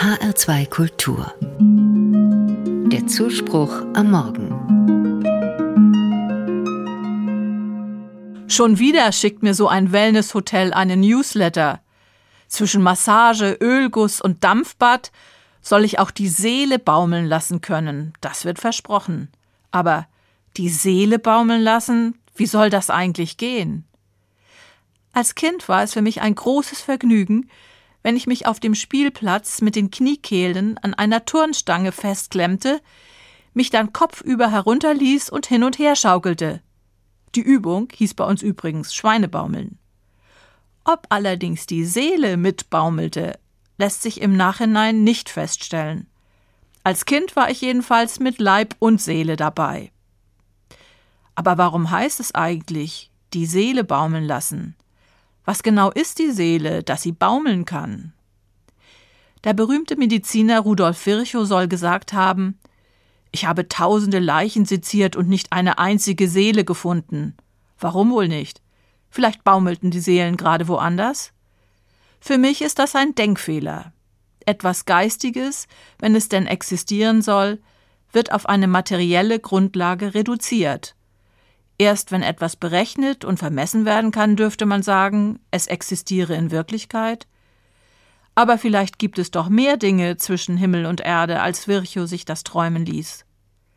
HR2 Kultur. Der Zuspruch am Morgen. Schon wieder schickt mir so ein Wellnesshotel einen Newsletter. Zwischen Massage, Ölguss und Dampfbad soll ich auch die Seele baumeln lassen können. Das wird versprochen. Aber die Seele baumeln lassen, wie soll das eigentlich gehen? Als Kind war es für mich ein großes Vergnügen, wenn ich mich auf dem Spielplatz mit den Kniekehlen an einer Turnstange festklemmte, mich dann kopfüber herunterließ und hin und her schaukelte. Die Übung hieß bei uns übrigens Schweinebaumeln. Ob allerdings die Seele mitbaumelte, lässt sich im Nachhinein nicht feststellen. Als Kind war ich jedenfalls mit Leib und Seele dabei. Aber warum heißt es eigentlich, die Seele baumeln lassen? Was genau ist die Seele, dass sie baumeln kann? Der berühmte Mediziner Rudolf Virchow soll gesagt haben: Ich habe tausende Leichen seziert und nicht eine einzige Seele gefunden. Warum wohl nicht? Vielleicht baumelten die Seelen gerade woanders? Für mich ist das ein Denkfehler. Etwas Geistiges, wenn es denn existieren soll, wird auf eine materielle Grundlage reduziert. Erst wenn etwas berechnet und vermessen werden kann, dürfte man sagen, es existiere in Wirklichkeit. Aber vielleicht gibt es doch mehr Dinge zwischen Himmel und Erde, als Virchow sich das träumen ließ.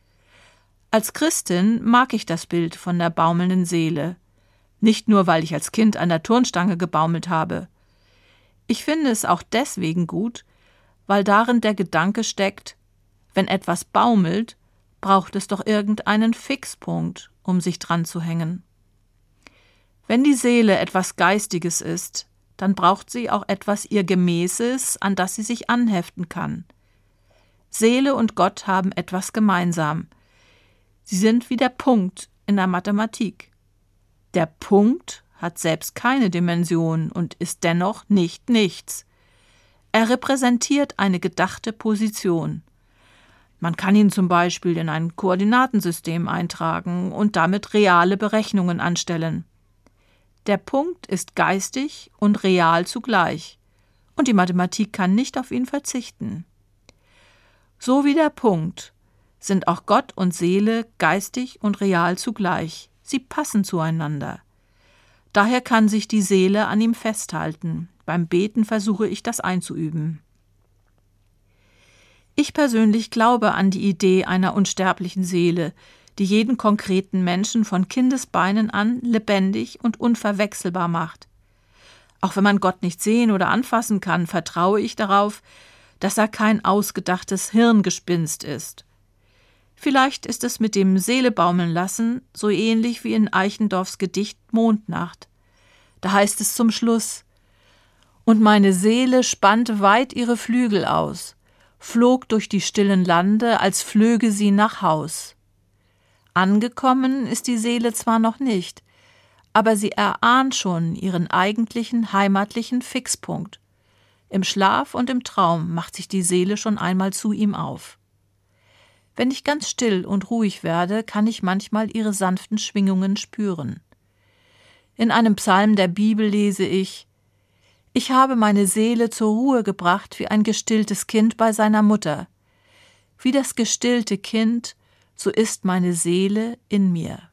Als Christin mag ich das Bild von der baumelnden Seele. Nicht nur, weil ich als Kind an der Turnstange gebaumelt habe. Ich finde es auch deswegen gut, weil darin der Gedanke steckt, wenn etwas baumelt, braucht es doch irgendeinen Fixpunkt, um sich dran zu hängen. Wenn die Seele etwas Geistiges ist, dann braucht sie auch etwas ihr Gemäßes, an das sie sich anheften kann. Seele und Gott haben etwas gemeinsam. Sie sind wie der Punkt in der Mathematik. Der Punkt hat selbst keine Dimension und ist dennoch nicht nichts. Er repräsentiert eine gedachte Position. Man kann ihn zum Beispiel in ein Koordinatensystem eintragen und damit reale Berechnungen anstellen. Der Punkt ist geistig und real zugleich, und die Mathematik kann nicht auf ihn verzichten. So wie der Punkt sind auch Gott und Seele geistig und real zugleich. Sie passen zueinander. Daher kann sich die Seele an ihm festhalten. Beim Beten versuche ich das einzuüben. Ich persönlich glaube an die Idee einer unsterblichen Seele, die jeden konkreten Menschen von Kindesbeinen an lebendig und unverwechselbar macht. Auch wenn man Gott nicht sehen oder anfassen kann, vertraue ich darauf, dass er kein ausgedachtes Hirngespinst ist. Vielleicht ist es mit dem Seele baumeln lassen so ähnlich wie in Eichendorffs Gedicht Mondnacht. Da heißt es zum Schluss: Und meine Seele spannte weit ihre Flügel aus, flog durch die stillen Lande, als flöge sie nach Haus. Angekommen ist die Seele zwar noch nicht, aber sie erahnt schon ihren eigentlichen heimatlichen Fixpunkt. Im Schlaf und im Traum macht sich die Seele schon einmal zu ihm auf. Wenn ich ganz still und ruhig werde, kann ich manchmal ihre sanften Schwingungen spüren. In einem Psalm der Bibel lese ich: Ich habe meine Seele zur Ruhe gebracht wie ein gestilltes Kind bei seiner Mutter. Wie das gestillte Kind, so ist meine Seele in mir.